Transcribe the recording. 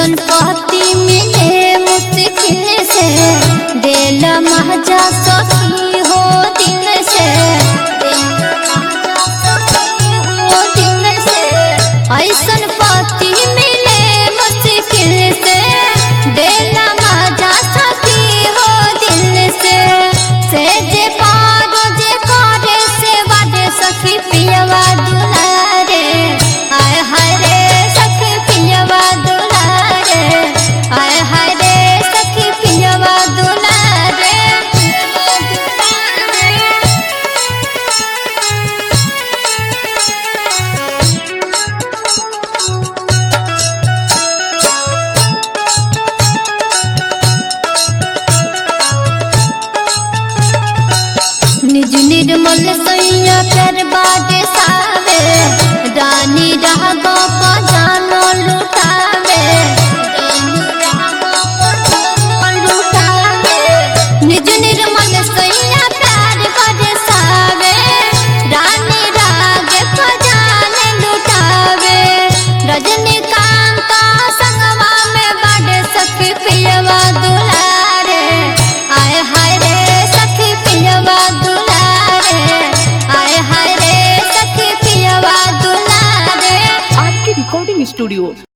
ऐसन पति मिले मुश्किल से, दिल महजा सखी हो दिल से, हो दिल से। ऐसन पति मिले मुश्किल से, दिल महजा सखी हो दिल से जे पारो जे करे से बादे सखी पियवा दुलारे। आय हाय रे सखी पियवा दुलारे, आय हाय रे सखी पियवा दुलारे। निज निर्मल सैया कर बाजे सावे, रानी रह गो जानो लुटावे, निज निर्मल सैया प्यार बाजे सावे, रानी राग को जाने लुटावे। रजनीकांत संगवा में बाजे सखी पियवा दुलारे। आय हाय रे सखी पियवा दुलारे, आय हाय रे सखी पियवा दुलारे। आपके रिकॉर्डिंग स्टूडियो